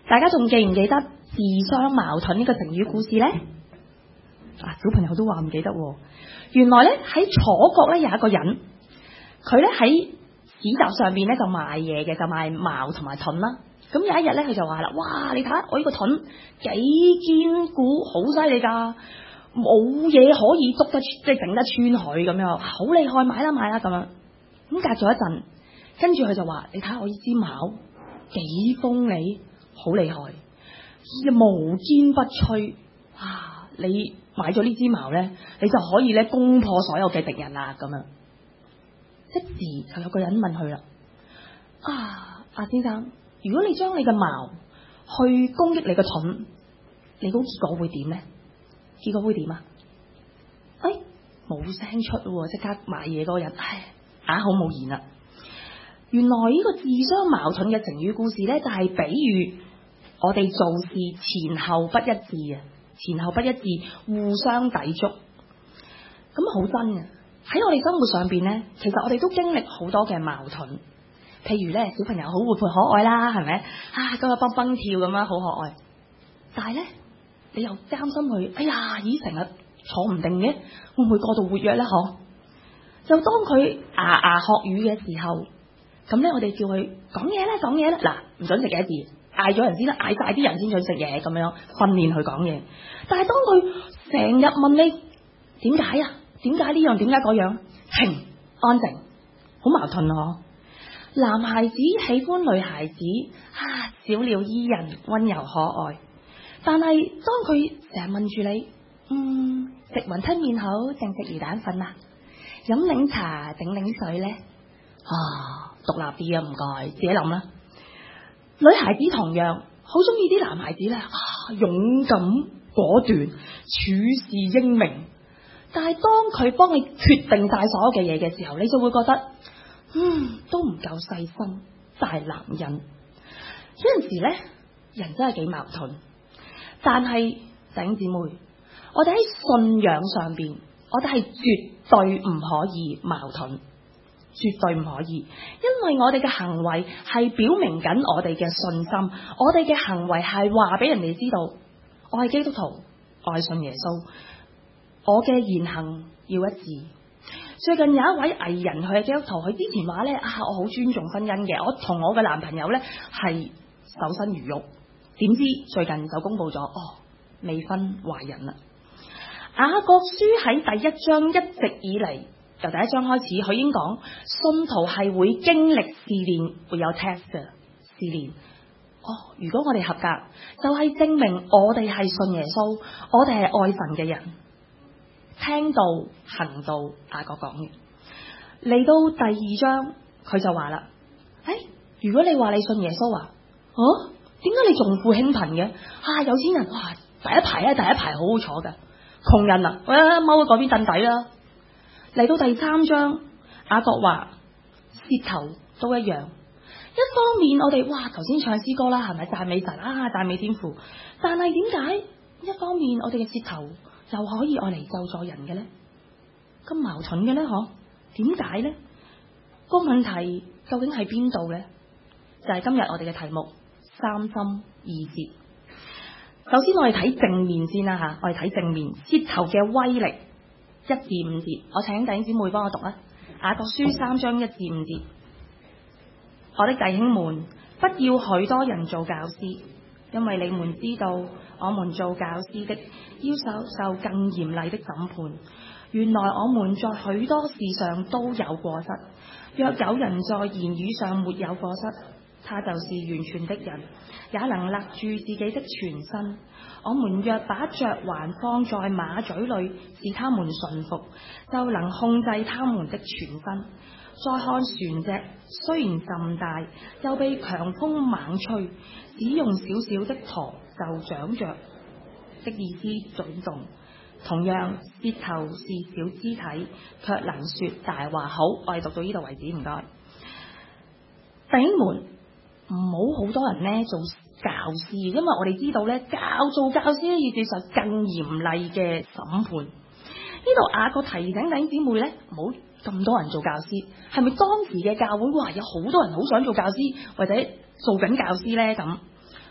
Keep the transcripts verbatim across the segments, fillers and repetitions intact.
大家仲記唔記得自相矛盾呢個成語故事呢？啊，小朋友都話唔記得喎。原來咧喺楚國咧有一個人，佢咧喺市集上邊咧就賣嘢嘅，就賣矛同埋盾啦。咁有一日咧，佢就話啦：哇！你睇下我呢個盾幾堅固，好犀利㗎，冇嘢可以捉得，即係整得穿佢咁樣，好厲害，買啦買啦咁樣。咁隔咗一陣，跟住佢就話：你睇下我呢支矛幾鋒利，好厲害，無堅不摧。啊！你買咗呢支矛咧，你就可以咧攻破所有嘅敵人啦咁樣。即時就有個人問佢啦：啊，阿先生，如果你將你嘅矛去攻擊你嘅盾，你估結果會點呢？結果會點啊？哎，冇聲出喎，即刻買嘢嗰個人，唉，啞口無言啦。原來呢個自相矛盾嘅成語故事咧，就係比喻我哋做事前後不一致啊，前後不一致，互相抵觸。咁好真嘅。喺我哋生活上邊咧，其實我哋都經歷好多嘅矛盾。譬如咧，小朋友好活潑可愛啦，係咪？啊，咁啊蹦蹦跳咁樣好可愛。但係咧，你又擔心佢，哎呀，咦，成日坐唔定嘅，會唔會過度活躍咧？嗬？就當佢牙牙學語嘅時候，咁咧我哋叫佢講嘢咧，講嘢咧，嗱，唔准食嘢字，嗌咗人先啦，嗌晒啲人先准食嘢，咁樣訓練佢講嘢。但係當佢成日問你點解啊？點解呢樣？點解嗰樣？停，安靜，好矛盾咯。男孩子喜歡女孩子，啊，小鳥依人，溫柔可愛。但係當佢成日問住你，嗯，食雲吞麵好定食魚蛋粉啊？飲檸茶定檸水呢？啊，獨立啲啊，唔該，自己諗啦。女孩子同樣好中意啲男孩子咧，啊，勇敢果斷，處事英明。但係當佢幫你決定晒所有嘅嘢嘅時候，你就會覺得，嗯，都唔夠細心，大男人。有陣時咧，人真係幾矛盾。但係弟兄姊妹，我哋喺信仰上邊，我哋係絕對唔可以矛盾，絕對唔可以，因為我哋嘅行為係表明緊我哋嘅信心，我哋嘅行為係話俾人哋知道，我係基督徒，我係信耶穌。我嘅言行要一致。最近有一位藝人，佢係基督徒，佢之前話咧啊，我好尊重婚姻嘅，我同我嘅男朋友咧係守身如玉。點知最近就公布咗，哦，未婚懷孕啦。雅各書喺第一章一直以嚟，由第一章開始，佢已經講信徒係會經歷試煉，會有 test 嘅試煉。哦，如果我哋合格，就係、是、證明我哋係信耶穌，我哋係愛神嘅人。聽到行道，雅各講嘅。嚟到第二章，佢就話啦：誒、哎，如果你話你信耶穌啊，哦，點解你仲富興貧嘅？啊，有錢人哇，第一排啊，第一排好好坐噶。窮人啊，我踎喺嗰邊凳底啦。嚟到第三章，雅各話舌頭都一樣。一方面我哋哇頭先唱詩歌啦，係咪讚美神啊，讚美天父？但係點解一方面我哋嘅舌頭又可以愛嚟咒詛人嘅咧？咁矛盾嘅咧，嗬？點解咧？個問題究竟喺邊度咧？就係、是、今日我哋嘅題目三心二節。首先我哋睇正面先啦吓，我哋睇正面，舌頭嘅威力，一至五節。我請弟兄姊妹幫我讀啊，雅各書三章一至五節。我的弟兄們，不要許多人做教師，因為你們知道，我們做教師的要受受更嚴厲的審判。原來我們在許多事上都有過失。若有人在言語上沒有過失，他就是完全的人，也能勒住自己的全身。我們若把嚼環放在馬嘴裏，使他們順服，就能控制他們的全身。再看船隻，雖然甚大，又被強風猛吹，只用小小的舵就長着的意思轉動。同樣，舌頭是小肢體，卻能說大話。好，我哋讀到呢度為止，唔該。弟兄們，唔好好多人呢做教師，因為我哋知道呢，教做教師呢要接受更嚴厲嘅審判。呢度雅各提醒弟兄姊妹呢，唔好咁多人做教師。係咪當時嘅教會哇有好多人好想做教師或者做緊教師呢？咁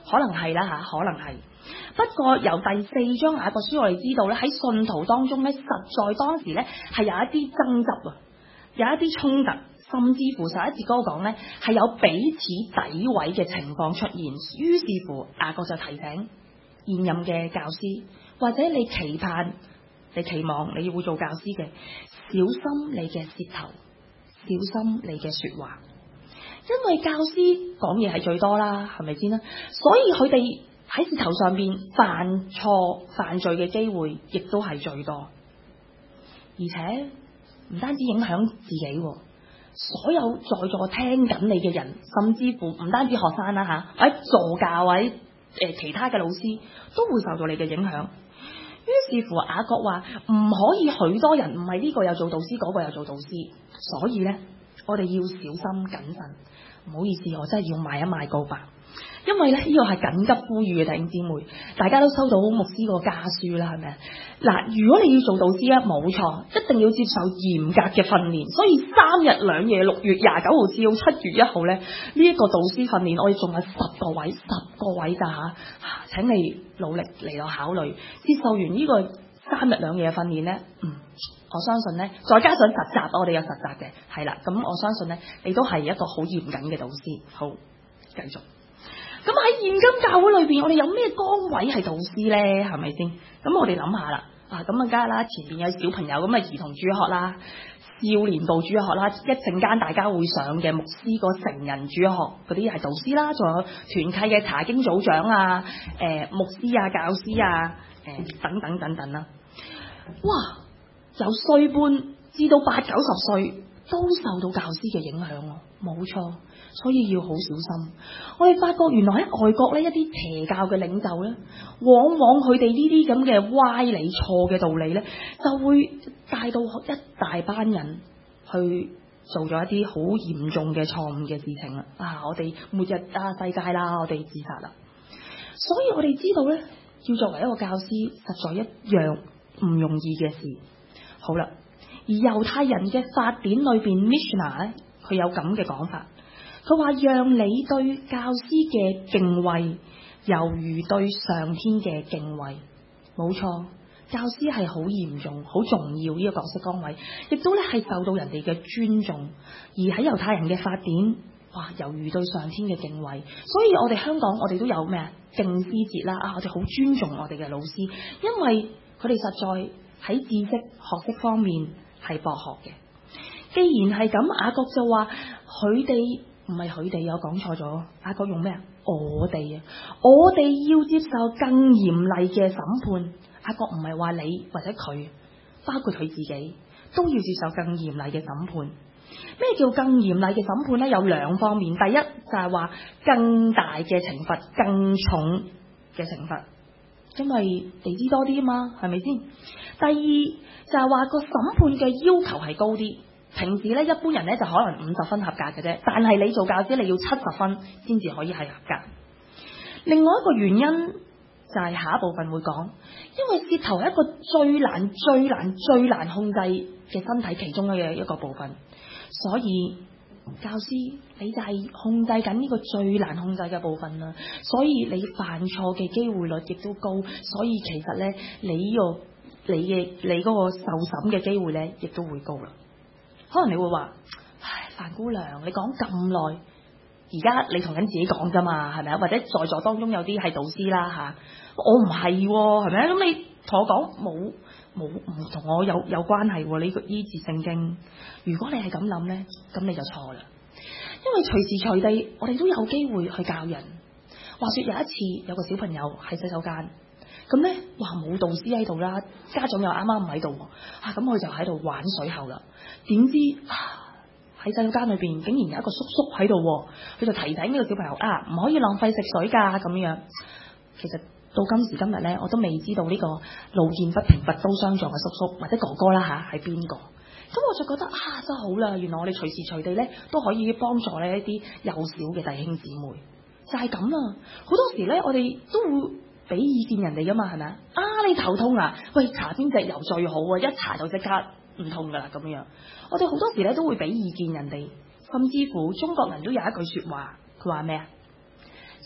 可能係啦嚇，可能係。不過由第四章雅各書我哋知道咧，喺信徒當中咧，實在當時咧係有一啲爭執啊，有一啲衝突，甚至乎十一節嗰個講咧係有彼此詆毀嘅情況出現。於是乎雅各就提醒現任嘅教師，或者你期盼、你期望你會做教師嘅，小心你嘅舌頭，小心你嘅說話，因為教師講嘢係最多啦，係咪先啦？所以佢哋喺舌頭上邊犯錯犯罪嘅機會亦都係最多，而且唔單止影響自己，所有在座聽緊你嘅人，甚至乎唔單止學生啦吓，或者助教或者誒其他嘅老師都會受到你嘅影響。於是乎雅各話唔可以許多人唔係呢個又做導師，嗰個又做導師，所以咧我哋要小心謹慎。唔好意思，我真係要賣一賣告白。因為咧呢個係緊急呼籲嘅弟兄姊妹，大家都收到牧師個家書啦，係咪？嗱，如果你要做導師咧，冇錯，一定要接受嚴格嘅訓練。所以三日兩夜，六月廿九號至到七月一號咧，呢一個導師訓練，我哋仲有十個位，十個位咋吓？請你努力嚟到考慮。接受完呢個三日兩夜嘅訓練咧，嗯，我相信咧，再加上實習，我哋有實習嘅，係啦，咁我相信咧，你都係一個好嚴謹嘅導師。好，繼續。咁喺現今教會裏邊，我哋有咩崗位係導師咧？係咪先？咁我哋諗下啦，啊咁啊，梗係啦，前邊有小朋友咁啊，兒童主學啦、少年部主學啦，一陣間大家會上嘅牧師個成人主學嗰啲係導師啦，仲有團契嘅查經組長啊、誒、呃、牧師啊、教師啊、誒、呃、等等等等啦。哇！由歲半至到八九十歲都受到教師嘅影響喎，冇錯。所以要好小心。我哋發覺原來喺外國呢，一啲邪教嘅領袖呢，往往佢哋呢啲咁嘅歪理錯嘅道理呢，就會帶到一大班人去做咗一啲好嚴重嘅錯誤嘅事情啦。啊，我哋末日啊世界啦，我哋自殺啦。所以我哋知道呢，要作為一個教師，實在一樣唔容易嘅事。好啦，而猶太人嘅法典裏邊 Mishnah 咧，佢有咁嘅講法。佢話讓你對教師嘅敬畏，猶如對上天嘅敬畏。冇錯，教師係好嚴重、好重要呢個角色崗位，亦都咧係受到人哋嘅尊重。而喺猶太人嘅法典，哇，猶如對上天嘅敬畏。所以我哋香港，我哋都有咩啊？敬師節啦，啊，我哋好尊重我哋嘅老師，因為佢哋實在喺知識、學識方面係博學嘅。既然係咁，雅各就話佢哋。唔係佢哋，有講錯咗。雅各用咩啊？我哋啊，我哋要接受更嚴厲嘅審判。雅各唔係話你或者佢，包括佢自己都要接受更嚴厲嘅審判。咩叫更嚴厲嘅審判呢？有兩方面。第一就係話更大嘅懲罰，更重嘅懲罰，因為你知多啲啊嘛，係咪先？第二就係話個審判嘅要求係高啲。平時咧，一般人咧就可能五十分合格嘅啫，但係你做教師，你要七十分先至可以係合格。另外一個原因就係下一部分會講，因為舌頭係一個最難、最難、最難控制嘅身體其中嘅一個部分，所以教師你就係控制緊呢個最難控制嘅部分啦。所以你犯錯嘅機會率亦都高，所以其實咧你呢個你嘅你嗰個受審嘅機會咧亦都會高啦。可能你會話，唉，范姑娘，你講咁耐，而家你同緊自己講啫嘛，係咪啊？或者在座當中有啲係導師啦吓，我唔係，係咪啊？咁你同我講冇冇唔同我有有關係？你呢節聖經，如果你係咁諗咧，咁你就錯啦。因為隨時隨地，我哋都有機會去教人。話說有一次，有個小朋友喺洗手間。咁咧，哇冇導師喺度啦，家長又啱啱唔喺度，啊咁佢就喺度玩水喉啦。點知喺、啊、洗手間裏邊竟然有一個叔叔喺度，佢就提醒呢個小朋友啊，唔可以浪費食水噶咁樣。其實到今時今日咧，我都未知道呢個路見不平拔刀相助嘅叔叔或者哥哥啦吓係邊個。咁我就覺得啊，真好啦，原來我哋隨時隨地咧都可以幫助呢一啲幼小嘅弟兄姊妹，就係咁啦。好多時咧，我哋都會俾意見人哋噶嘛，係咪啊？啊，你頭痛啊？喂，搽邊隻油最好啊？一搽就即刻唔痛噶啦，咁樣。我哋好多時咧都會俾意見人哋，甚至乎中國人都有一句說話，佢話咩啊？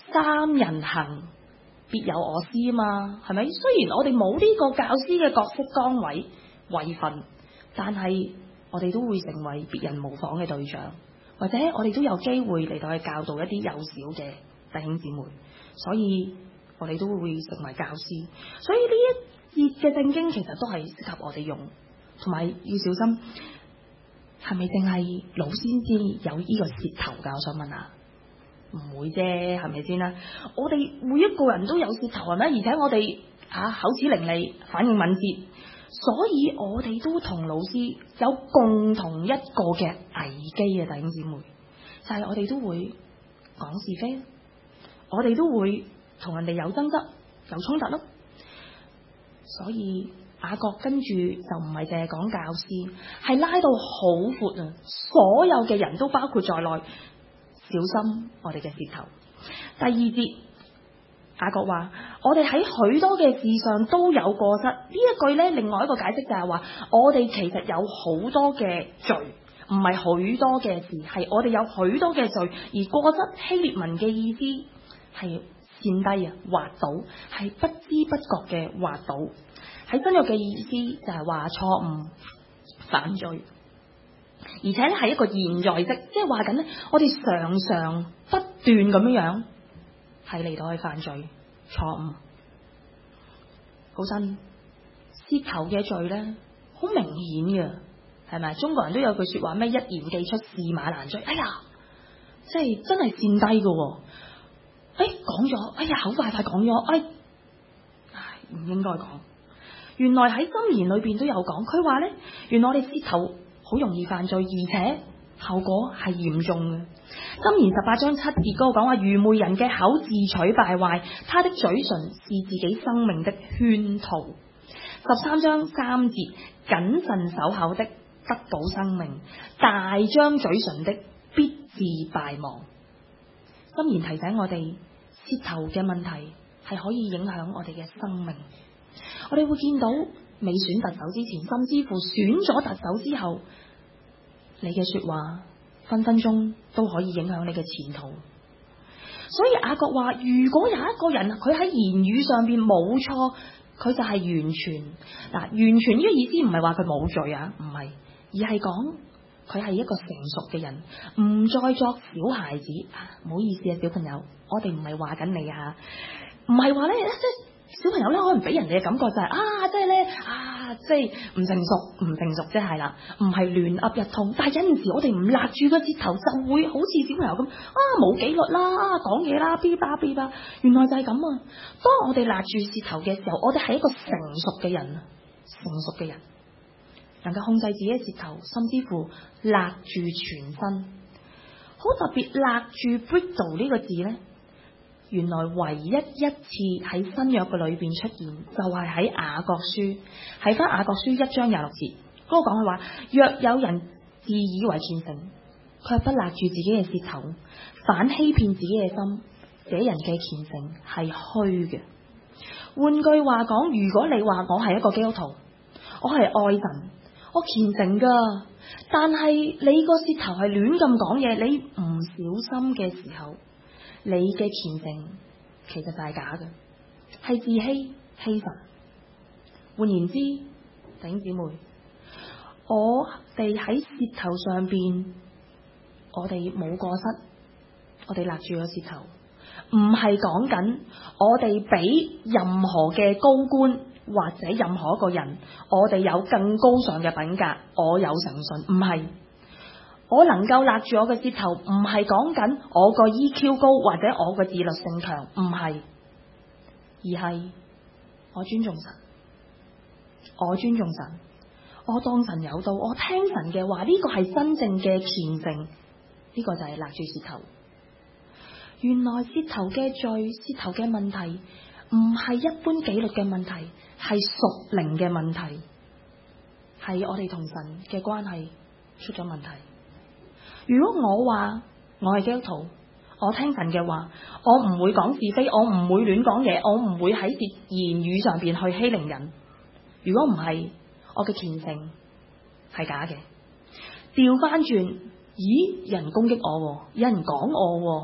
三人行，必有我師啊嘛，係咪？雖然我哋冇呢個教師嘅角色崗位位份，但係我哋都會成為別人模仿嘅對象，或者我哋都有機會嚟到去教導一啲幼小嘅弟兄姊妹，所以我哋都會成為教師。所以呢一節嘅聖經其實都係適合我哋用，同埋要小心，係咪淨係老師先至有呢個舌頭㗎？我想問下。唔會啫，係咪先啦？我哋每一個人都有舌頭，係咪？而且我哋啊口齒伶俐，反應敏捷，所以我哋都同老師有共同一個嘅危機啊！弟兄姊妹，就係、是、我哋都會講是非，我哋都會同人哋有爭執、有衝突咯。所以雅各跟住就唔係淨係講教師，係拉到好闊啊！所有嘅人都包括在內。小心我哋嘅舌頭。第二節，雅各話：我哋喺許多嘅事上都有過失。呢一句呢，另外一個解釋就係話，我哋其實有好多嘅罪，唔係許多嘅事，係我哋有許多嘅罪。而過失希臘文嘅意思係跣低啊，滑倒，係不知不覺嘅滑倒。喺新約嘅意思就係話錯誤、犯罪。而且咧係一個現在式，即係話緊咧，我哋常常不斷咁樣樣係嚟到去犯罪、錯誤。好新舌頭嘅罪咧，好明顯嘅，係咪？中國人都有句說話咩？一言既出，駟馬難追。哎呀，即係真係跣低嘅。哎，講咗，哎呀，好快快講咗，哎，唔應該講。原來喺箴言裏邊都有講，佢話咧，原來我哋舌頭好容易犯罪，而且後果係嚴重嘅。箴言十八章七節嗰個講話，愚昧人嘅口自取敗壞，他的嘴唇是自己生命的圈套。十三章三節，謹慎守口的得到生命，大張嘴唇的必致敗亡。箴言提醒我哋，舌頭嘅問題係可以影響我哋嘅生命。我哋會見到未選特首之前，甚至乎選咗特首之後，你嘅說話分分鐘都可以影響你嘅前途。所以雅各話，如果有一個人佢喺言語上邊冇錯，佢就係完全。嗱，完全呢個意思唔係話佢冇罪啊，唔係，而係講佢係一個成熟嘅人，唔再作小孩子。唔好意思啊，小朋友，我哋唔係話緊你啊，唔係話咧，即係小朋友咧，可能俾人哋嘅感覺就係、是、啊，即係咧啊，即係唔成熟，唔成熟即係啦，唔係亂噏一通。但係有陣時我哋唔勒住個舌頭，就會好似小朋友咁啊，冇紀律啦，講嘢啦，嗶吧嗶吧。原來就係咁啊！當我哋勒住舌頭嘅時候，我哋係一個成熟嘅人，成熟嘅人能夠控制自己嘅舌頭，甚至乎勒住全身。好特別，勒住 bridle 呢個字咧。原來唯一一次喺新約嘅裏邊出現，就係喺雅各書，喺翻雅各書一章廿六節嗰個講佢話：若有人自以為虔誠，卻不勒住自己嘅舌頭，反欺騙自己嘅心，這人嘅虔誠係虛嘅。換句話講，如果你話我係一個基督徒，我係愛神，我虔誠噶，但係你個舌頭係亂咁講嘢，你唔小心嘅時候，你嘅虔誠其實就係假嘅，係自欺欺神。換言之，弟兄姊妹，我哋喺舌頭上邊，我哋冇過失，我哋勒住個舌頭，唔係講緊我哋比任何嘅高官或者任何一個人，我哋有更高尚嘅品格，我有誠信，唔係。我能夠勒住我嘅舌頭，唔係講緊我個 E Q 高或者我個自律性強，唔係，而係我尊重神，我尊重神，我當神有道，我聽神嘅話，呢個係真正嘅虔誠，呢個就係勒住舌頭。原來舌頭嘅罪，舌頭嘅問題唔係一般紀律嘅問題，係屬靈嘅問題，係我哋同神嘅關係出咗問題。如果我話我係基督徒，我聽神嘅話，我唔會講是非，我唔會亂講嘢，我唔會喺言語上邊去欺凌人。如果唔係，我嘅虔誠係假嘅。調翻轉，咦？有人攻擊我，有人講我，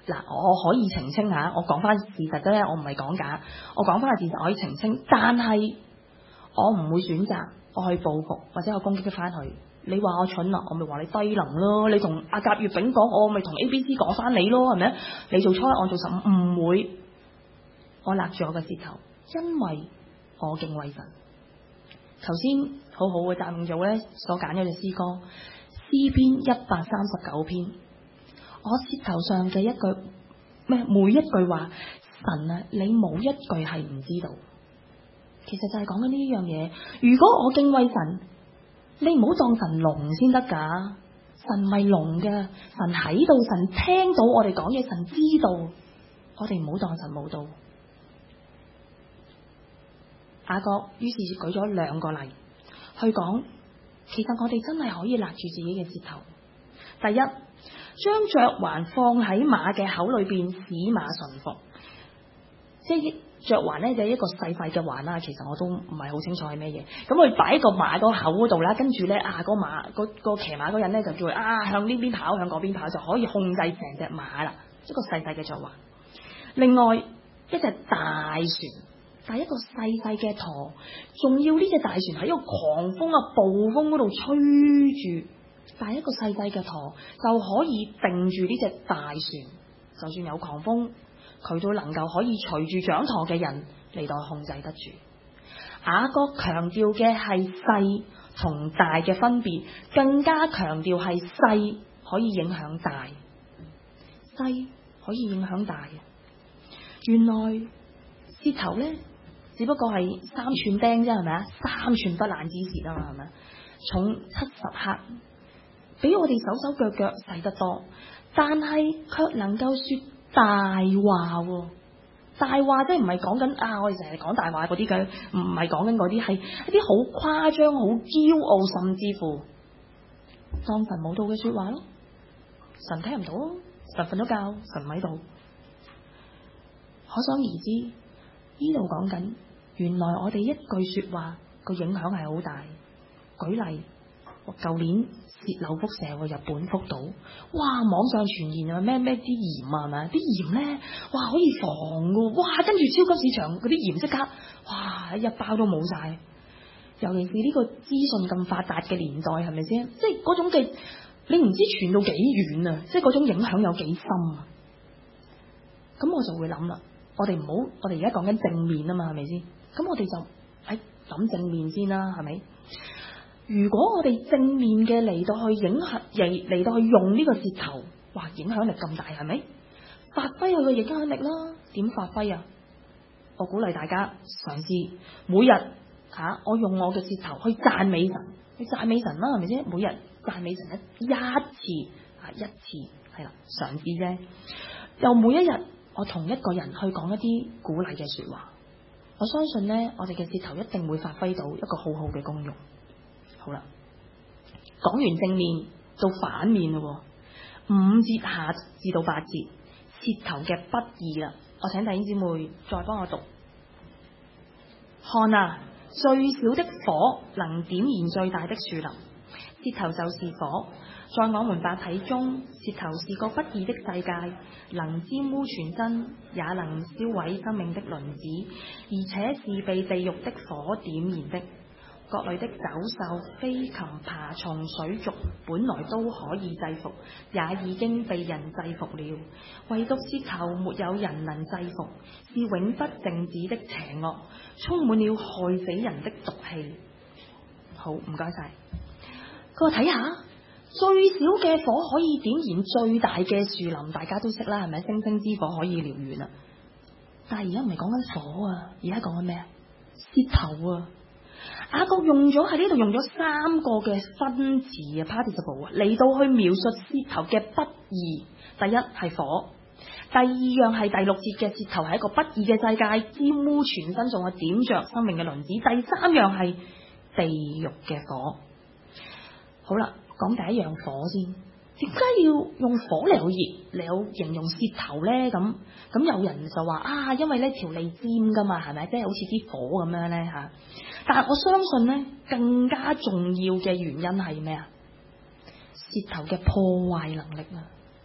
嗱，我可以澄清下，我講翻事實啫，我唔係講假，我講翻個事實可以澄清，但係我唔會選擇我去報復或者我攻擊翻佢。你話我蠢啦，我咪話你低能咯。你同阿甲乙丙講，我咪同 A B C 講翻你咯，係咪？你做初一，我做十五，唔會。我勒住我個舌頭，因為我敬畏神。頭先好好嘅讚美組咧所揀咗隻詩歌詩篇一百三十九篇，我舌頭上嘅一句咩？每一句話，神啊，你冇一句係唔知道。其實就係講緊呢樣嘢。如果我敬畏神，你唔好當神聾先得噶。神唔係聾嘅，神喺度，神聽到我哋講嘢，神知道。我哋唔好當神冇到。雅各於是舉咗兩個例去講，其實我哋真係可以勒住自己嘅舌頭。第一，將嚼環放喺馬嘅口裏邊，使馬順服。即係嚼環咧，就係一個細細嘅環啦。其實我都唔係好清楚係咩嘢。咁佢擺喺個馬個口嗰度啦，跟住咧啊，個馬個個騎馬嗰人咧就叫佢啊向呢邊跑，向嗰邊跑，就可以控制成隻馬啦。一個細細嘅嚼環。另外一隻大船，但係一個細細嘅舵，仲要呢隻大船喺一個狂風啊暴風嗰度吹住，但係一個細細嘅舵就可以定住呢隻大船，就算有狂風，佢都能夠可以隨住掌舵嘅人嚟到控制得住。雅各強調嘅係細同大嘅分別，更加強調係細可以影響大，細可以影響大。原來舌頭咧只不過係三寸釘啫，係咪啊？三寸不爛之舌啊嘛，係咪？重七十克，比我哋手手腳腳細得多，但係卻能夠說大話。大話即係唔係講緊啊，我哋成日講大話嗰啲嘅，唔係講緊嗰啲，係一啲好誇張、好驕傲，甚至乎當神冇到嘅說話咯。神聽唔到，神瞓咗覺，神唔喺度。可想而知，呢度講緊，原來我哋一句說話個影響係好大。舉例，舊年洩漏輻射，日本福島，哇！網上傳言啊咩咩啲鹽啊，係咪？啲鹽咧，哇可以防噶，哇！跟住超級市場嗰啲鹽即刻，哇一包都冇晒。尤其是呢個資訊咁發達嘅年代，係咪先？即係嗰種嘅，你唔知傳到幾遠啊！即係嗰種影響有幾深啊！咁我就會諗啦。我哋唔好，我哋而家講緊正面啊嘛，係咪先？咁我哋就喺諗正面先啦，係咪？如果我哋正面嘅嚟到去影響，嚟嚟到去用呢個舌頭，哇，影響力咁大，係咪？發揮佢嘅影響力啦，點發揮啊？我鼓勵大家嘗試每日吓、啊，我用我嘅舌頭去讚美神，去讚美神啦，係咪先？每日讚美神一一次啊，一次係啦，嘗試啫。又每一日。我同一個人去講一啲鼓勵嘅說話，我相信呢，我哋嘅舌頭一定會發揮到一個好好嘅功用。好啦，講完正面到反面咯，五節下至到八節，舌頭嘅不義啦。我請弟兄姊妹再幫我讀。看啊，最小的火能點燃最大的樹林，舌頭就是火。在我們百體中，舌頭是個不義的世界，能沾污全身，也能燒毀生命的輪子，而且是被地獄的火點燃的。各類的走獸、飛禽、爬蟲、水族，本來都可以制服，也已經被人制服了，唯獨舌頭沒有人能制服，是永不靜止的邪惡，充滿了害死人的毒氣。好，唔該晒。佢話睇下。最小嘅火可以點燃最大嘅樹林，大家都識啦，係咪？星星之火可以燎原啊！但係而家唔係講緊火啊，而家講緊咩啊？舌頭啊！雅各用咗喺呢度用咗三個嘅分詞啊 participle 啊，嚟到去描述舌頭嘅不義。第一係火，第二樣係第六節嘅舌頭係一個不義嘅世界，沾污全身，仲係點着生命嘅輪子。第三樣係地獄嘅火。好啦。講第一樣火先，點解要用火嚟熱嚟形容舌頭咧？咁咁有人就話啊，因為呢條脷尖噶嘛，係咪？即係好似啲火咁樣咧吓。但係我相信咧，更加重要嘅原因係咩啊？舌頭嘅破壞能力啊，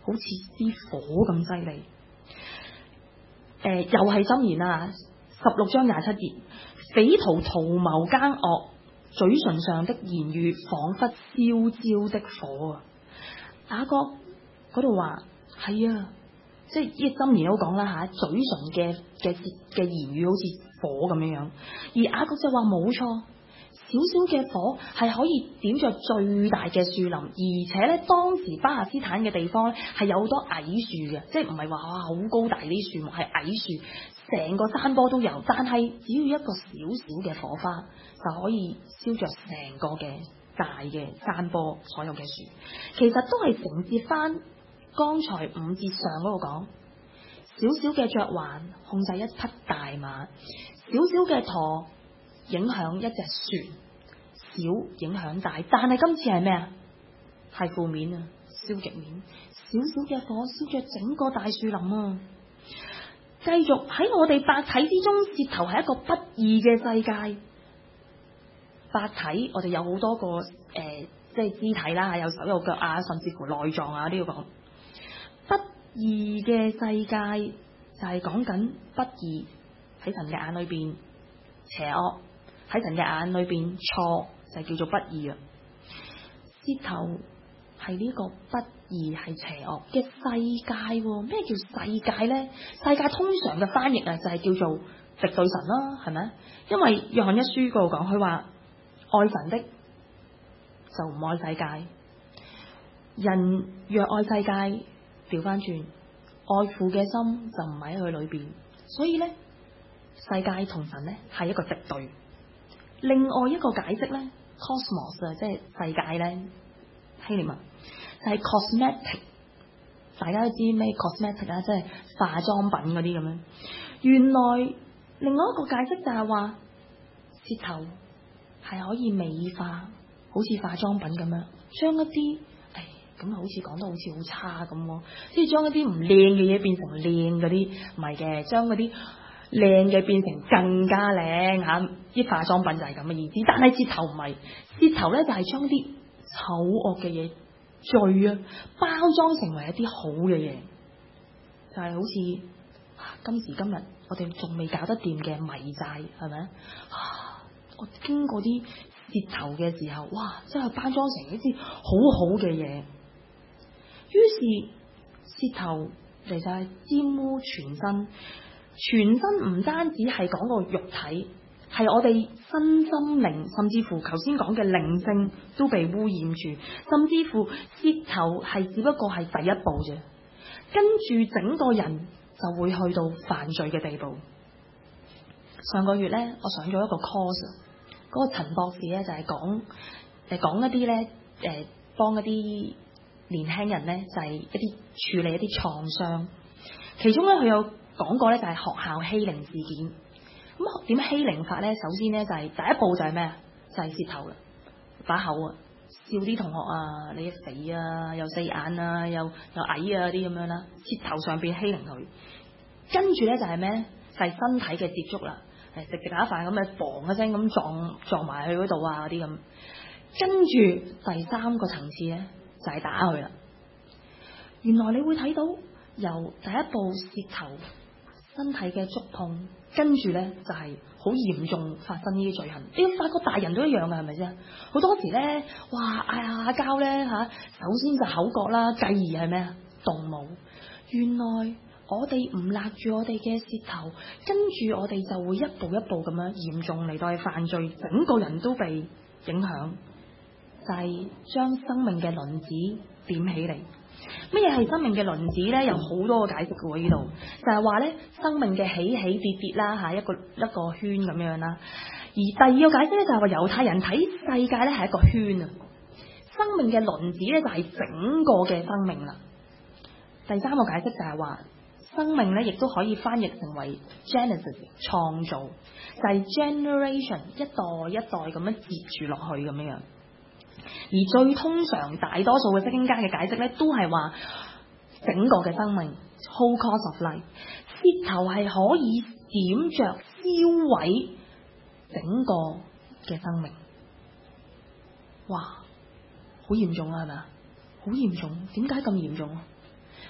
好似啲火咁犀利。誒、呃，又係箴言啊，十六章廿七節，匪徒圖謀奸惡，嘴唇上的言語仿佛燒焦的火啊！雅各嗰度話係啊，即係呢個箴言都講啦吓，嘴唇嘅嘅嘅言語好似火咁樣樣，而雅各就話冇錯。少少嘅火係可以點着最大嘅樹林，而且咧當時巴勒斯坦嘅地方咧係有好多矮樹嘅，即係唔係話哇好高大啲樹木，係矮樹，成個山坡都有。但係只要一個小小嘅火花就可以燒着成個嘅大嘅山坡所有嘅樹。其實都係承接翻剛才五節上嗰個講，小小嘅嚼環控制一匹大馬，小小嘅舵影響一隻船，小影響大，但係今次係咩啊？係負面啊，消極面。小小嘅火燒着整個大樹林啊！繼續喺我哋百體之中，舌頭係一個不義嘅世界。百體我哋有好多個誒、呃，即係肢體啦，有手有腳啊，甚至乎內臟啊，呢個講不義嘅世界就係講緊不義喺神嘅眼裏邊邪惡。喺神嘅眼裏邊，錯就叫做不義啊！舌頭係呢個不義係邪惡嘅世界，咩叫世界呢？世界通常嘅翻譯啊，就係叫做敵對神啦，係咪？因為約翰一書嗰度講，佢話愛神的就唔愛世界，人若愛世界，調翻轉愛父嘅心就唔喺佢裏邊，所以呢，世界同神呢係一個敵對。另外一個解釋咧 ，cosmos 啊，即係世界咧，希臘文就係 cosmetic， 大家都知咩 cosmetic 啊，即係化妝品嗰啲咁樣。原來另外一個解釋就係話，舌頭係可以美化，好似化妝品咁樣，將一啲，誒咁好似講得好似好差咁，即係將一啲唔靚嘅嘢變成靚嗰啲，唔係嘅，將嗰啲靚嘅變成更加靚吓，啲化妝品就係咁嘅意思。但係舌頭唔係，舌頭咧就係將啲醜惡嘅嘢罪啊包裝成為一啲好嘅嘢，就係、是、好似、啊、今時今日我哋仲未搞得掂嘅米債，係咪啊？我經過啲舌頭嘅時候，哇，真係包裝成一啲好好嘅嘢。於是舌頭其實係沾污全身。全身唔單止係講個肉體，係我哋身心靈，甚至乎頭先講嘅靈性都被污染住，甚至乎舌頭係只不過係第一步啫，跟住整個人就會去到犯罪嘅地步。上個月咧，我上咗一個 course，嗰個陳博士咧就係講誒講一啲咧誒幫一啲年輕人咧就係一啲處理一啲創傷，其中咧佢有講過咧就係學校欺凌事件。咁點欺凌法咧？首先咧就係、是、第一步就係咩啊？就係、是、舌頭啦，把口啊，笑啲同學啊，你肥啊，又四眼啊，又又矮啊啲咁樣啦，舌頭上邊欺凌佢。跟住咧就係咩咧？就係、是、身體嘅接觸啦，誒食食下飯咁啊，嘣一聲咁撞撞埋去嗰度啊啲咁。跟住第三個層次咧就係、是、打佢啦。原來你會睇到由第一步舌頭。身體嘅觸碰，跟住咧就係好嚴重發生呢啲罪行。你發覺大人都一樣嘅，係咪先？好多時咧，哇嗌下交咧吓，首先就口角啦，繼而係咩啊？動武。原來我哋唔勒住我哋嘅舌頭，跟住我哋就會一步一步咁樣嚴重嚟到去犯罪，整個人都被影響，就係將生命嘅輪子點起嚟。乜嘢係生命嘅輪子咧？有好多個解釋嘅喎，呢度就係話咧，生命嘅起起跌跌啦吓，一個一個圈咁樣啦。而第二個解釋咧就係話猶太人睇世界咧係一個圈啊，生命嘅輪子咧就係整個嘅生命啦。第三個解釋就係話生命咧亦都可以翻譯成為 Genesis 創造，就係 generation 一代一代咁樣接住落去咁樣樣。而最通常大多數嘅釋經家嘅解釋咧，都係話整個嘅生命 whole course of life， 舌頭係可以點着燒毀整個嘅生命。哇，好嚴重啊，係咪啊？好嚴重，點解咁嚴重啊？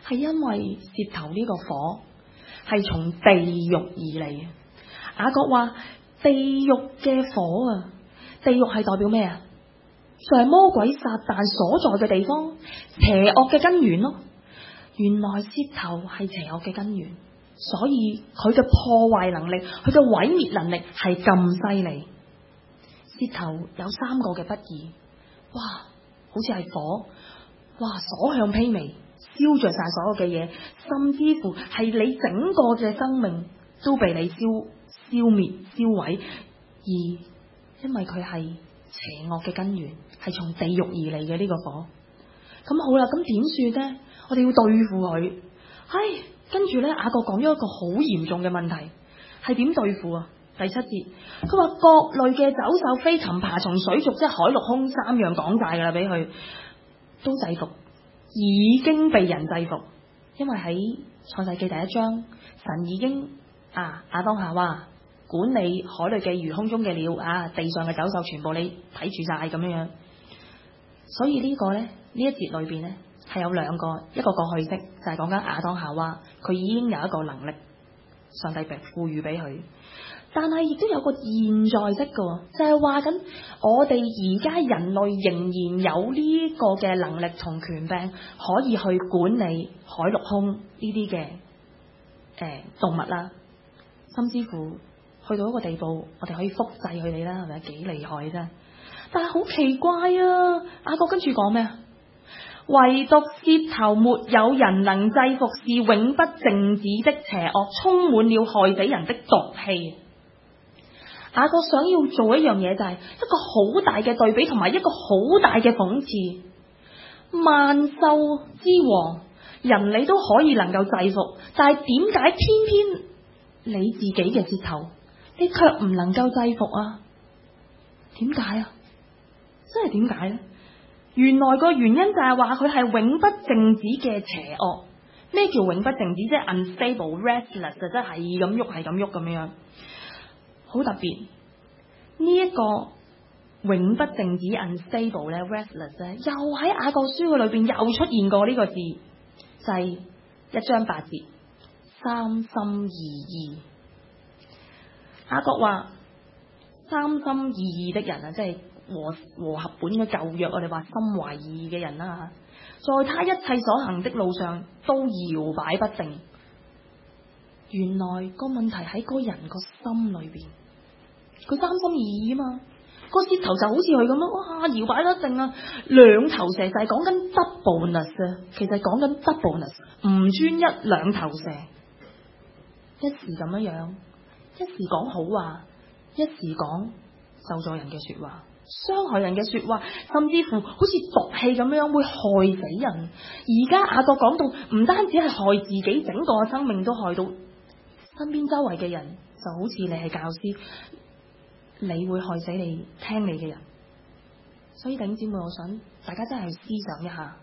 係因為舌頭呢個火係從地獄而嚟。雅各話地獄嘅火啊，地獄係代表咩啊？就係魔鬼撒旦所在嘅地方，邪惡嘅根源咯。原來舌頭係邪惡嘅根源，所以佢嘅破壞能力，佢嘅毀滅能力係咁犀利。舌頭有三個嘅不義，哇，好似係火，哇，所向披靡，燒着晒所有嘅嘢，甚至乎係你整個嘅生命都被你燒消滅、燒毀，而因為佢係邪惡嘅根源，係從地獄而嚟嘅呢個火。咁好啦，咁點算呢？我哋要對付佢。唉，跟住咧，雅各講咗一個好嚴重嘅問題，係點對付啊？第七節，佢話各類嘅走獸、飛禽、爬蟲、水族，即係海陸空三樣講晒噶啦，俾佢都制服，已經被人制服。因為喺創世記第一章，神已經啊亞當夏娃管理海裏嘅魚、空中嘅鳥啊，地上嘅走獸全部你睇住晒咁樣樣。所以呢個咧，呢一節裏邊咧係有兩個，一個過去式就係講緊亞當夏娃，佢已經有一個能力，上帝俾賦予俾佢。但係亦都有個現在式嘅，就係話緊我哋而家人類仍然有呢個嘅能力同權柄，可以去管理海陸空呢啲嘅誒動物啦，甚至乎去到一個地步，我哋可以複製佢哋啦，係咪幾厲害啫？但係好奇怪啊！雅各跟住講咩啊？唯獨舌頭沒有人能制服，是永不靜止的邪惡，充滿了害死人的毒氣。雅各想要做一樣嘢，就係一個好大嘅對比，同埋一個好大嘅諷刺。萬獸之王，人你都可以能夠制服，但係點解偏偏你自己嘅舌頭，你卻唔能夠制服啊？點解啊？真係點解呢？原來個原因就係話佢係永不靜止嘅邪惡。咩叫永不靜止？即係 unstable、restless，就真係咁喐，係咁喐咁樣。好特別，呢一個永不靜止 unstable 咧 restless 咧，又喺雅各書嘅裏邊又出現過呢個字，就係一章八節，三心二意。雅各話三心二意的人啊，即係和和合本嘅舊約，我哋話心懷二意嘅人啦，在他一切所行的路上都搖擺不定。原來個問題喺個人個心裏邊，佢三心二意啊嘛，個舌頭就好似佢咁樣，哇，搖擺不定啊，兩頭蛇就係講緊 doubleness 啊，其實講緊 doubleness， 唔專一兩頭蛇，一時咁樣樣，一時講好話，一時講咒詛人嘅說話，傷害人嘅說話，甚至乎好似毒氣咁樣會害死人。而家雅各講到唔單止係害自己，整個生命都害到身邊周圍嘅人，就好似你係教師，你會害死你聽你嘅人。所以弟兄姊妹，我想大家真係思想一下，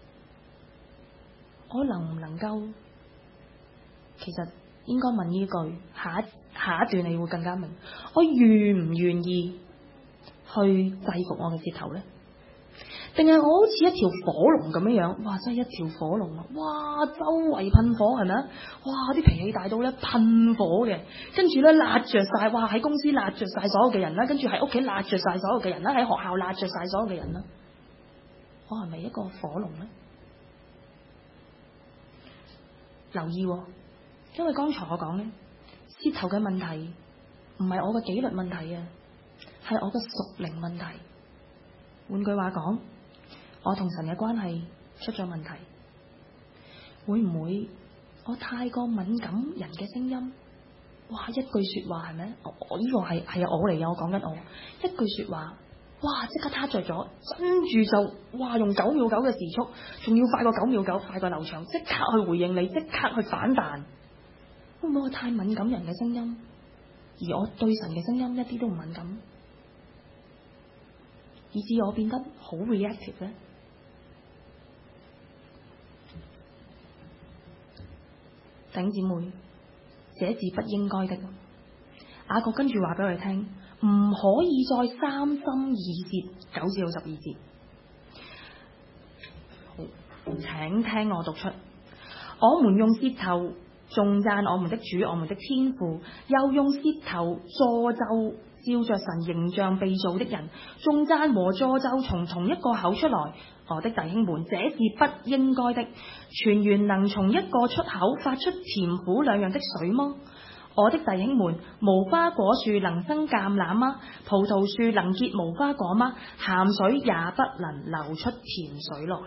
我能唔能夠，其實應該問呢句，下一下一段你會更加明，我願唔願意去制服我嘅舌頭呢？定係我好似一條火龍咁樣樣？哇！真係一條火龍啊！哇！周圍噴火係咪啊？哇！啲脾氣大到咧噴火嘅，跟住咧辣着晒，哇！喺公司辣着晒所有嘅人啦，跟住喺屋企辣着晒所有嘅人啦，喺學校辣着晒所有嘅人啦。我係咪一個火龍呢？留意喎，因為剛才我講咧，舌頭嘅問題唔係我嘅紀律問題啊，係我嘅屬靈問題。換句話講，我同神嘅關係出咗問題，會唔會我太過敏感人嘅聲音？哇！一句說話係咪？我我呢個係係我嚟嘅，我講緊我一句說話，哇！即刻撻着咗，跟住就哇用九秒九嘅時速，仲要快過九秒九，快過流暢，即刻去回應你，即刻去反彈。會唔會我太敏感人嘅聲音，而我對神嘅聲音一啲都唔敏感，以致我變得好 reactive 咧？弟兄姊妹，這是不應該的。雅各跟住話俾我哋聽，唔可以再三心二意，九至到十二節。好，請聽我讀出。 我們用舌頭頌讚我們的主，我們的天父，又用舌頭詛咒照着神形象被造的人，頌讚和詛咒從同一個口出來。我的弟兄們，這是不應該的。泉源能從一個出口發出甜苦兩樣的水嗎？我的弟兄們，無花果樹能生橄欖嗎？葡萄樹能結無花果嗎？鹹水也不能流出甜水來。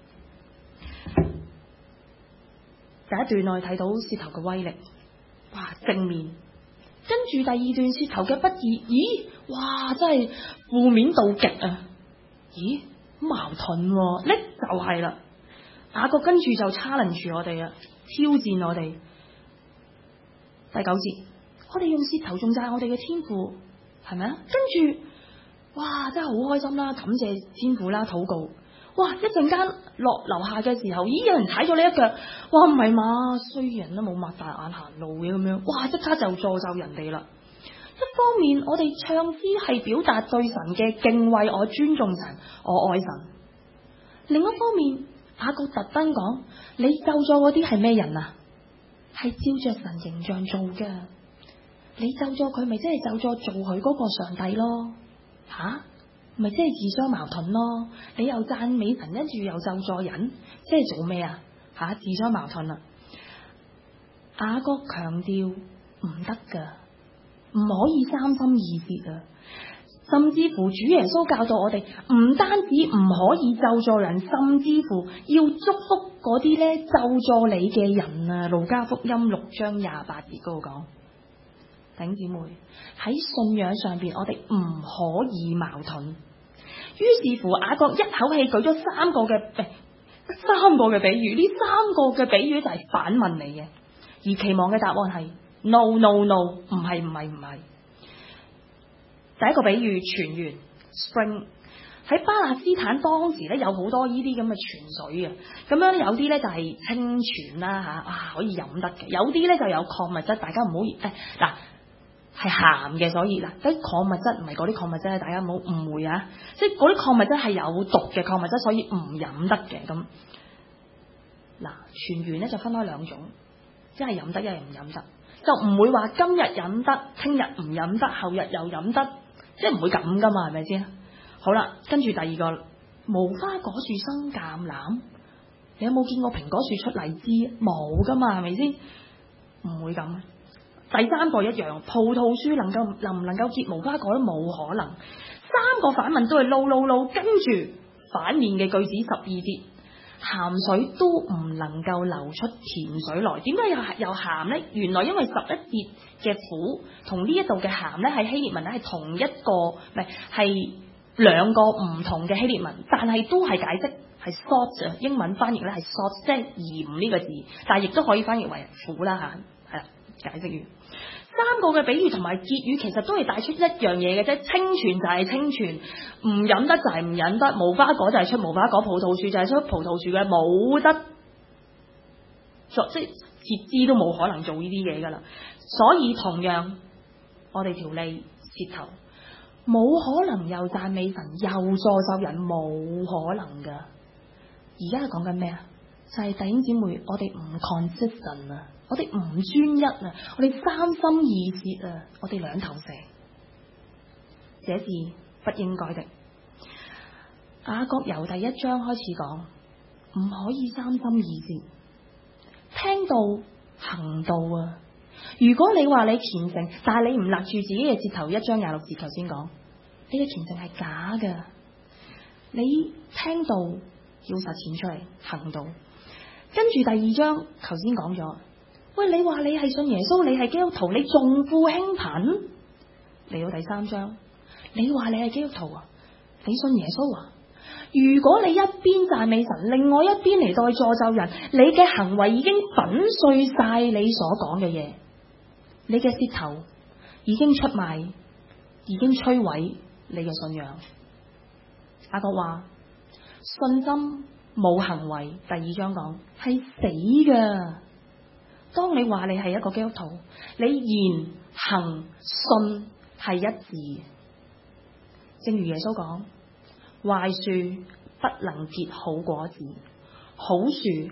第一段我哋睇到舌頭嘅威力，哇，正面。跟住第二段舌頭嘅不義，咦，哇，真係負面到極啊！咦，矛盾喎，呢就係啦。雅各跟住就 challenge 我哋啊，挑戰我哋。第九節，我哋用舌頭頌讚我哋嘅天父，係咪啊？跟住，哇，真係好開心啦，感謝天父啦，禱告。哇！一陣間落樓下嘅時候，咦，有人踩咗你一腳，哇，唔係嘛，衰人都冇擘大眼行路嘅咁樣，哇！即刻就詛咒人哋啦。一方面，我哋唱詩係表達對神嘅敬畏，我尊重神，我愛神。另一方面，雅各特登講，你咒咗嗰啲係咩人啊？係照着神形象做嘅，你咒咗佢，咪即係咒咗做佢嗰個上帝咯？吓、啊？咪即係自相矛盾咯！你又讚美神，跟住又咒詛人，即係做咩啊？吓，自相矛盾啦！雅各強調唔得噶，唔可以三心二意啊！甚至乎主耶穌教導我哋，唔單止唔可以咒詛人，甚至乎要祝福嗰啲咧咒詛你嘅人啊！路加福音六章廿八節嗰度講。弟兄姊妹，喺信仰上邊，我哋唔可以矛盾。於是乎，雅各一口氣舉咗三個嘅，三個嘅比喻，呢三個嘅比喻就係反問嚟嘅，而期望嘅答案係 no no no， 唔係唔係唔係。第一個比喻泉源 spring， 喺巴勒斯坦當時咧有好多呢啲咁嘅泉水嘅，咁樣有啲咧就係清泉啦吓，啊可以飲得嘅，有啲咧就有礦物質，大家唔好誒嗱。係鹹嘅，所以嗱，啲礦物質唔係嗰啲礦物質，大家唔好誤會啊！即係嗰啲礦物質係有毒嘅礦物質，所以唔飲得嘅咁。嗱，泉源咧就分開兩種，一係飲得，一係唔飲得，就唔會話今日飲得，聽日唔飲得，後日又飲得，即係唔會咁噶嘛，係咪先？好啦，跟住第二個，無花果樹生橄欖，你有冇見過蘋果樹出荔枝？冇噶嘛，係咪先？唔會咁。第三個一樣，葡萄樹能夠能唔能夠結無花果都冇可能。三個反問都係撈撈撈，跟住反面嘅句子十二節，鹹水都唔能夠流出甜水來。點解又又鹹呢？原來因為十一節嘅苦同呢一度嘅鹹咧，係希臘文咧係同一個，唔係係兩個唔同嘅希臘文，但係都係解釋係 salt， 英文翻譯咧係 salt， 即係鹽呢個字，但係亦都可以翻譯為苦啦吓，係啦。解釋完三個嘅比喻同埋結語，其實都係帶出一樣嘢嘅啫。清泉就係清泉，唔飲得就係唔飲得。無花果就係出無花果，葡萄樹就係出葡萄樹嘅，冇得作即係截肢都冇可能做呢啲嘢噶啦。所以同樣，我哋條脷舌頭冇可能又讚美神又詛咒人，冇可能噶。而家係講緊咩啊？就係弟兄姊妹，我哋唔 consistent 啊！我哋唔專一啊！我哋三心二舌啊！我哋兩頭蛇，這是不應該的。雅各由第一章開始講，唔可以三心二舌，聽道行道啊！如果你話你虔誠，但係你唔勒住自己嘅舌頭，一章廿六節頭先講，你嘅虔誠係假噶。你聽道要實踐出嚟，行道。跟住第二章頭先講咗。喂，你話你係信耶穌，你係基督徒，你重富輕貧？嚟到第三章，你話你係基督徒啊，你信耶穌啊？如果你一邊讚美神，另外一邊嚟到詛咒人，你嘅行為已經粉碎晒你所講嘅嘢，你嘅舌頭已經出賣，已經摧毀你嘅信仰。雅各話信心冇行為，第二章講係死噶。當你話你係一個基督徒，你言行信係一致，正如耶穌講，壞樹不能結好果子，好樹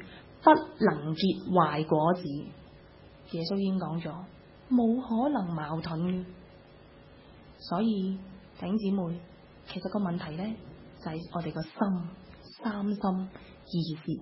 不能結壞果子。耶穌已經講咗，冇可能矛盾嘅。所以弟兄姊妹，其實個問題咧就係、是、我哋個心三心二意。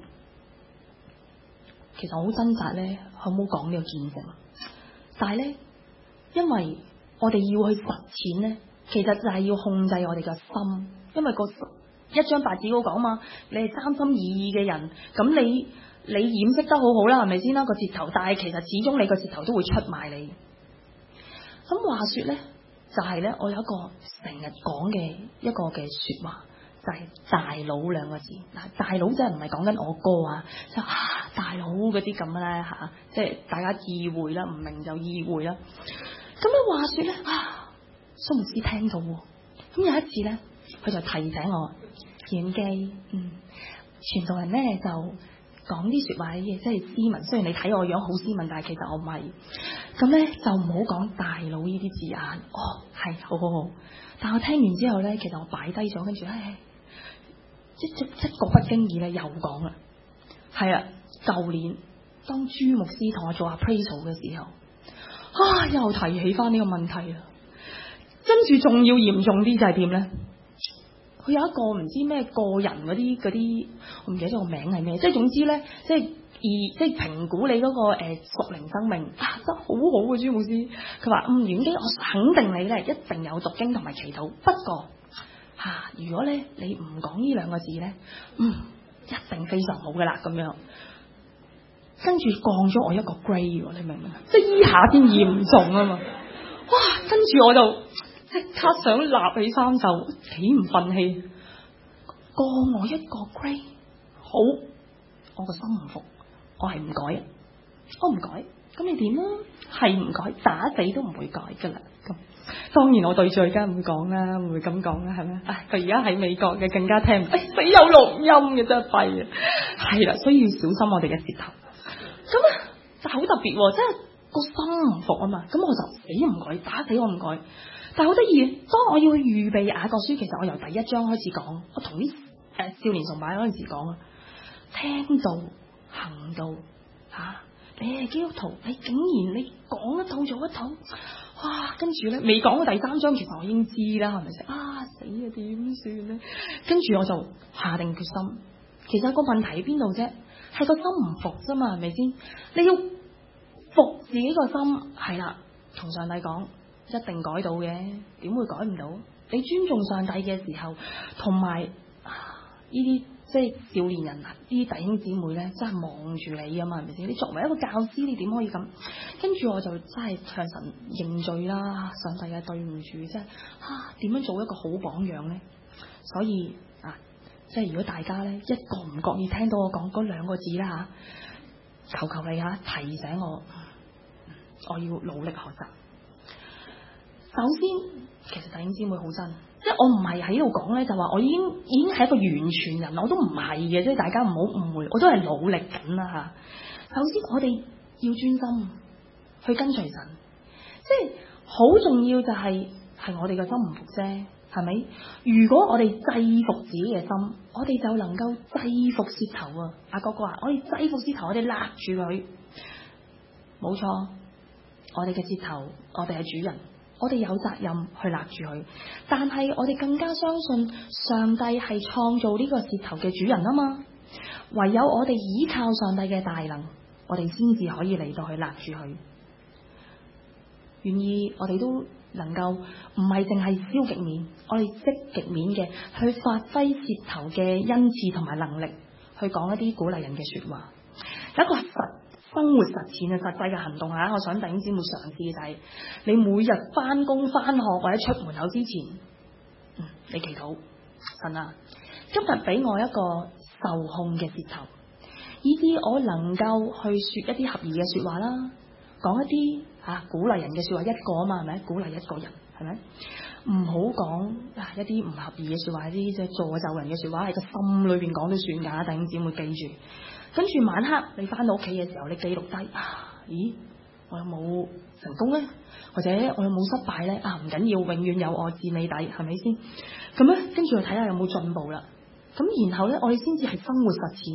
其實我好掙扎咧，好唔好講呢個見證？但係咧，因為我哋要去實踐咧，其實就係要控制我哋嘅心，因為個一張白紙好講嘛，你係三心二意嘅人，咁你你掩飾得好好啦，係咪先啦個舌頭？但係其實始終你個舌頭都會出賣你。咁話說咧，就係、是、咧，我有一個成日講嘅一個嘅說話。就係大佬兩個字，嗱，大佬真係唔係講緊我哥啊，就啊大佬嗰啲咁咧嚇，即係大家意會啦，唔明就意會啦。咁樣話説咧啊，蘇牧師聽到喎，咁有一次咧，佢就提醒我，遠基，嗯，傳道人咧就講啲説話嘅嘢，即係斯文。雖然你睇我樣好斯文，但係其實我唔係。咁咧就唔好講大佬呢啲字眼。哦，係，好好好。但係我聽完之後咧，其實我擺低咗，跟住唉。即即即個不經意咧，又講啦，係啊！舊年當朱牧師同我做 appraisal 嘅時候，啊，又提起翻呢個問題啦。跟住仲要嚴重啲就係點咧？佢有一個唔知咩個人嗰啲嗰啲，我唔記得咗個名係咩。即係總之咧，即係而即係評估你嗰、嗰個誒屬靈生命啊，得好好嘅朱牧師。佢話嗯，遠基，我肯定你咧一定有讀經同埋祈禱，不過。吓、啊！如果咧你唔講呢兩個字咧，嗯，一定非常好噶啦咁樣。跟住降咗我一個 grade，你明唔明？即係依下先嚴重啊嘛！哇！跟住我就即刻想立起衫袖，幾唔忿氣，降我一個 grade。好，我個心唔服，我係唔改，我唔改。咁你點啊？係唔改，打死都唔會改噶啦。咁。當然我對住佢梗係唔會講啦，唔會咁講啦，係咪？唉，佢而家喺美國嘅更加聽唔，唉，死有錄音嘅真係弊啊！係啦，所以要小心我哋嘅舌頭。咁啊，就好特別喎，即係個心唔服啊嘛。咁我就死唔改，打死我唔改。但係好得意，當我要去預備雅各書，其實我由第一章開始講，我同啲誒少年崇拜嗰陣時講啊，聽到行到嚇、啊，你係基督徒，你竟然你講一套做一套。哇！跟住咧，未講到第三章，其實我已經知啦，係咪先？啊死啊，點算咧？跟住我就下定決心。其實個問題喺邊度啫？係個心唔服啫嘛，係咪先？你要服自己個心，係啦，同上帝講一定改到嘅，點會改唔到？你尊重上帝嘅時候，同埋呢啲。即係少年人啊！啲弟兄姊妹咧，真係望住你啊嘛，係咪先？你作為一個教師，你點可以咁？跟住我就真係向神認罪啦，上帝啊，對唔住，即係啊，點樣做一個好榜樣咧？所以啊，即係如果大家咧一個唔覺意聽到我講嗰兩個字啦嚇，求求你嚇提醒我，我要努力學習。首先，其實弟兄姊妹好真。即係我唔係喺度講咧，就話我已經已經係一個完全人，我都唔係嘅，即係大家唔好誤會，我都係努力緊啦嚇。首先我哋要專心去跟隨神，即係好重要就係係我哋嘅心唔服啫，係咪？如果我哋制服自己嘅心，我哋就能夠制服舌頭啊！阿哥哥話：我哋制服舌頭，我哋勒住佢，冇錯，我哋嘅舌頭，我哋係主人。我哋有責任去勒住佢，但係我哋更加相信上帝係創造呢個舌頭嘅主人啊嘛。唯有我哋依靠上帝嘅大能，我哋先至可以嚟到去勒住佢。願意我哋都能夠唔係淨係消極面，我哋積極面嘅去發揮舌頭嘅恩賜同埋能力，去講一啲鼓勵人嘅說話，有一個實。生活實踐嘅實際嘅行動嚇，我想弟兄姊妹嘗試嘅就係你每日翻工翻學或者出門口之前，嗯，你祈禱神啊，今日俾我一個受控嘅舌頭，以至我能夠去說一啲合宜嘅說話啦，講一啲嚇、啊、鼓勵人嘅說話，一個啊嘛，係咪？鼓勵一個人係咪？唔好講一啲唔合宜嘅說話，一啲即係詛咒人嘅說話喺個心裏邊講都算㗎，弟兄姊妹記住。跟住晚黑你翻到屋企嘅時候，你記錄低啊，咦，我有冇成功咧？或者我有冇失敗咧？啊，唔緊要，永遠有我至尾底，係咪先？咁咧，跟住我睇下有冇進步啦。咁然後咧，我哋先至係生活實踐啊。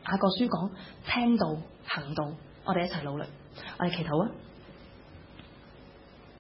雅各書講聽道行道，我哋一齊努力，我哋祈禱啊！